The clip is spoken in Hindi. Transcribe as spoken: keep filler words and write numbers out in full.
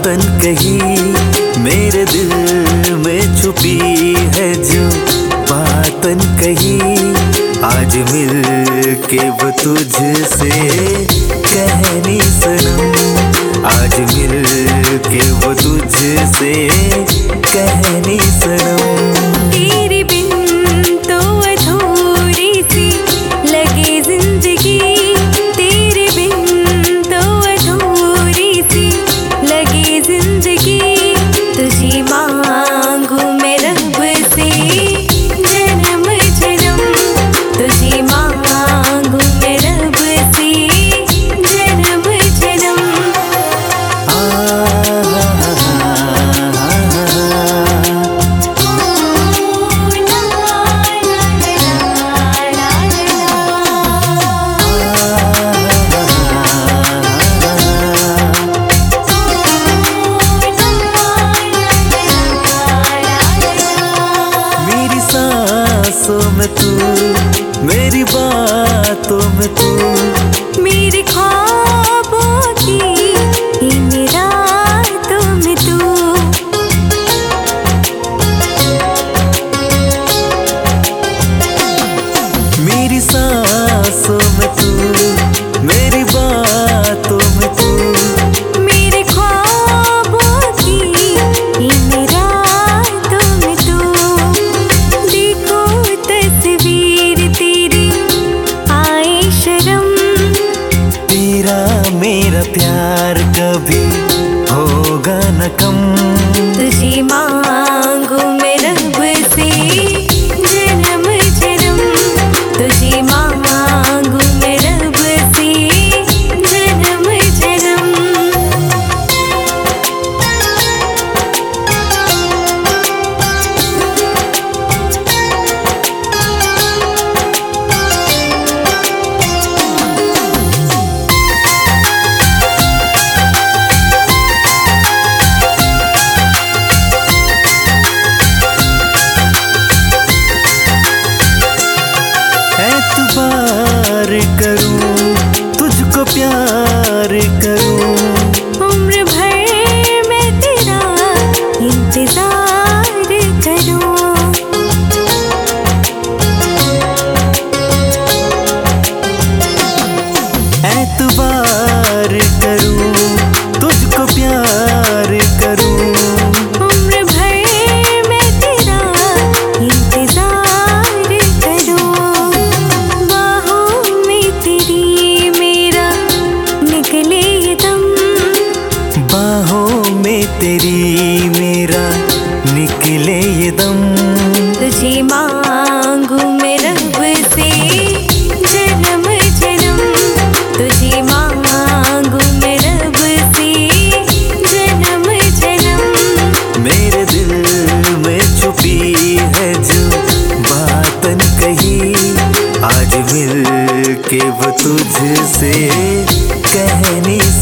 बातन कही, मेरे दिल में छुपी है जो बातन कही, आज मिल के वो तुझसे कहनी सनम, आज मिल के वो तुझसे कहनी सनम। तेरे बिन तो अधूरी सी लगे जिंदगी, तेरे बिन तो अधूरी सी लगे जिंदगी, तुझे मांगू मैं रब से जन्म जन्म, तुझे मांगू मैं रब से जन्म जन्म। मेरी सांसों में तू, मेरी बातों में तू, मेरे ख्वाबों की इन रातों में तू, मेरी सांसों में तू, मेरी बातों में तू, मेरे ख्वाबों की इन रातों में तू। देखो तस्वीर तेरी आए शर्म, तेरा मेरा प्यार कभी होगा न कम, तुझे मांगू मैं रब से जन्म जन्म, तुझे मांगू मैं रब से जन्म जन्म। एतबार करूं, तुझको प्यार करूं, उम्र भर मैं तेरा इंतजार करूं, एतबार करूं, तुझको प्यार करूं, उम्र भर मैं तेरा इंतजार करूं। बाहों में तेरी मेरा निकले ये दम, बाहों में तेरी मेरा निकले ये दम, तुझे मांगू मैं रब से जन्म जन्म, तुझे मांगू मैं रब से जन्म जन्म। मेरे दिल में छुपी है जो बातन कही, आज मिल के वो तुझसे कहनी